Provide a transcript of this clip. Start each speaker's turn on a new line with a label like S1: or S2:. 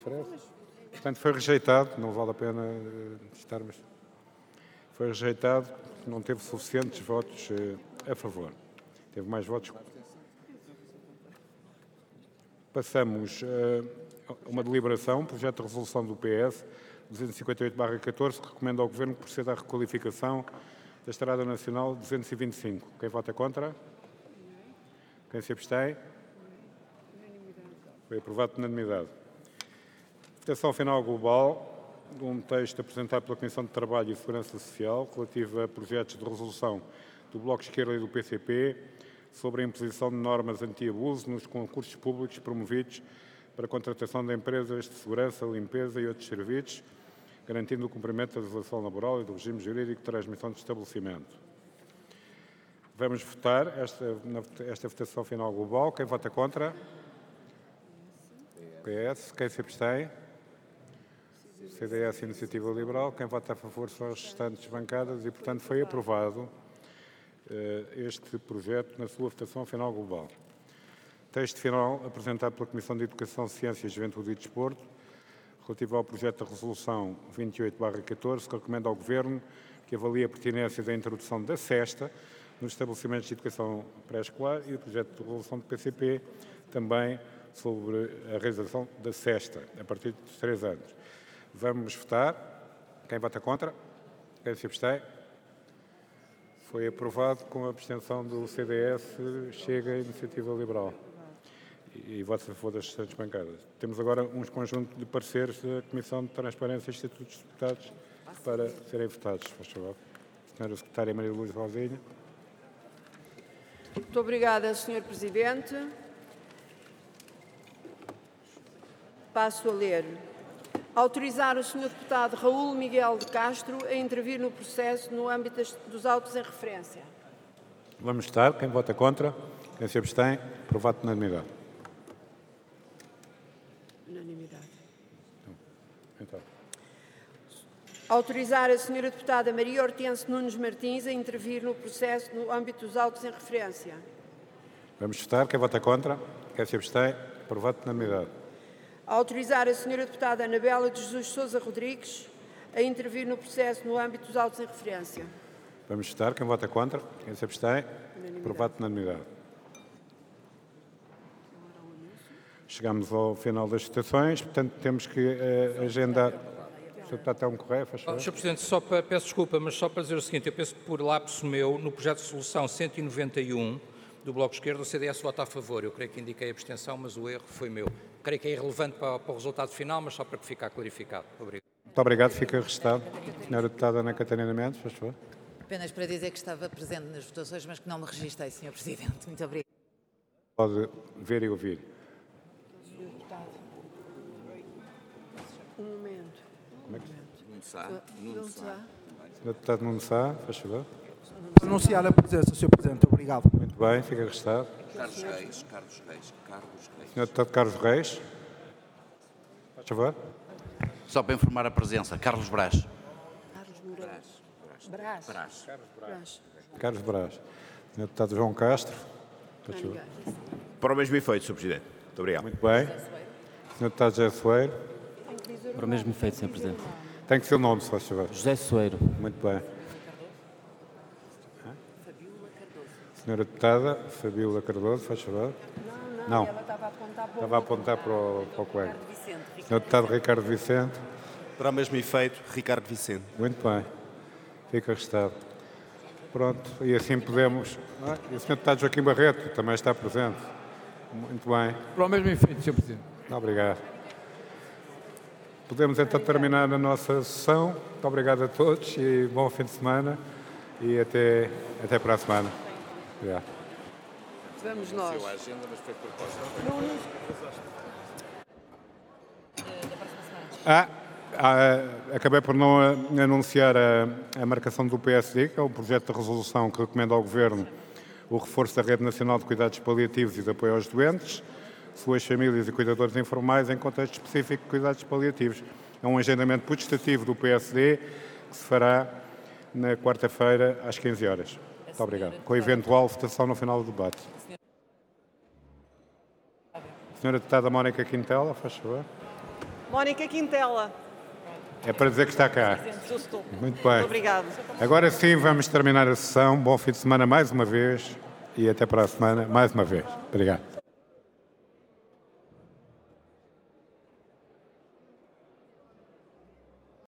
S1: Portanto, foi rejeitado, não vale a pena estarmos. Foi rejeitado, não teve suficientes votos a favor. Teve mais votos. Passamos a uma deliberação, projeto de resolução do PS 258/14, que recomenda ao Governo que proceda à requalificação da Estrada Nacional 225. Quem vota contra? Quem se abstém? Foi aprovado por unanimidade. Votação final global de um texto apresentado pela Comissão de Trabalho e Segurança Social relativo a projetos de resolução do Bloco de Esquerda e do PCP sobre a imposição de normas anti-abuso nos concursos públicos promovidos para a contratação de empresas de segurança, limpeza e outros serviços, garantindo o cumprimento da legislação laboral e do regime jurídico de transmissão de estabelecimento. Vamos votar esta votação final global. Quem vota contra? PS. Quem se abstém? CDS e Iniciativa Liberal. Quem vota a favor são as restantes bancadas e, portanto, foi aprovado este projeto na sua votação final global. Texto final apresentado pela Comissão de Educação, Ciência, Juventude e Desporto, relativo ao projeto de resolução 28/14, que recomenda ao Governo que avalie a pertinência da introdução da cesta nos estabelecimentos de educação pré-escolar e o projeto de resolução do PCP também sobre a realização da cesta a partir dos 3 anos. Vamos votar. Quem vota contra? Quem se abstém? Foi aprovado com a abstenção do CDS, Chega e Iniciativa Liberal. E votos a favor das restantes bancadas. Temos agora um conjunto de pareceres da Comissão de Transparência e Estatutos dos Deputados para serem votados. Faz favor. Senhora Secretária Maria Luz Rosinha.
S2: Muito obrigada, Sr. Presidente. Passo a ler. Autorizar o Sr. Deputado Raul Miguel de Castro a intervir no processo no âmbito dos autos em referência.
S1: Vamos votar. Quem vota contra? Quem se abstém? Aprovado por unanimidade.
S2: Unanimidade.
S1: Então.
S2: Autorizar a Sra. Deputada Maria Hortense Nunes Martins a intervir no processo no âmbito dos autos em referência.
S1: Vamos votar. Quem vota contra? Quem se abstém? Aprovado por unanimidade.
S2: Autorizar a Sra. Deputada Anabela de Jesus Sousa Rodrigues a intervir no processo no âmbito dos autos em referência.
S1: Vamos votar. Quem vota contra? Quem se abstém? Aprovado por unanimidade. Chegamos ao final das votações, portanto temos que agendar. O Sr. Deputado Telmo Correia, faz favor.
S3: Sr. Presidente, peço desculpa, mas só para dizer o seguinte, eu penso que por lapso meu, no projeto de resolução 191 do Bloco de Esquerda, o CDS vota a favor. Eu creio que indiquei a abstenção, mas o erro foi meu. Creio que é irrelevante para o resultado final, mas só para que fique clarificado. Obrigado.
S1: Muito obrigado, fica registado. Senhora Deputada Ana Catarina Mendes, faz favor.
S4: Apenas para dizer que estava presente nas votações, mas que não me registrei, Sr. Presidente. Muito obrigada.
S1: Pode ver e ouvir.
S2: Um momento.
S1: Como é que...
S2: Não está.
S1: Senhor Deputado Nuno Sá, faz favor.
S5: Anunciar a presença, Sr. Presidente. Obrigado.
S1: Muito bem, fica registado.
S6: Carlos Reis.
S1: Senhor Deputado Carlos Reis, faz favor.
S6: Só para informar a presença, Carlos Brás.
S2: Carlos Moreira. Brás.
S1: Carlos Brás. Senhor Deputado João Castro, faz favor.
S7: Para o mesmo efeito, Sr. Presidente. Muito obrigado.
S1: Muito bem. Senhor Deputado José Soeiro.
S8: Para o mesmo efeito, Sr. Presidente.
S1: Tem que ser o nome, se faz favor.
S8: José Soeiro.
S1: Muito bem. Senhora Deputada Fabíola Cardoso, faz favor. Não.
S2: Ela estava a apontar para o
S1: Estava a apontar para o colega. Senhor Deputado Ricardo Vicente.
S7: Para o mesmo efeito, Ricardo Vicente.
S1: Muito bem. Fica registado. Pronto. E assim podemos... E o Sr. Deputado Joaquim Barreto também está presente. Muito bem.
S5: Para o mesmo efeito, Sr. Presidente.
S1: Obrigado. Podemos então terminar a nossa sessão. Muito obrigado a todos e bom fim de semana. E até para a semana. Obrigado.
S2: Vamos nós.
S1: Acabei por não anunciar a marcação do PSD, que é o projeto de resolução que recomenda ao Governo o reforço da Rede Nacional de Cuidados Paliativos e de apoio aos doentes, suas famílias e cuidadores informais em contexto específico de cuidados paliativos. É um agendamento putestativo do PSD que se fará na quarta-feira às 15 horas. Muito obrigado. Com a eventual votação no final do debate. Senhora Deputada Mónica Quintela, faz favor.
S9: Mónica Quintela.
S1: É para dizer que está cá.
S9: Eu estou.
S1: Muito bem.
S9: Obrigado.
S1: Agora sim, vamos terminar a sessão. Bom fim de semana mais uma vez e até para a semana mais uma vez. Obrigado.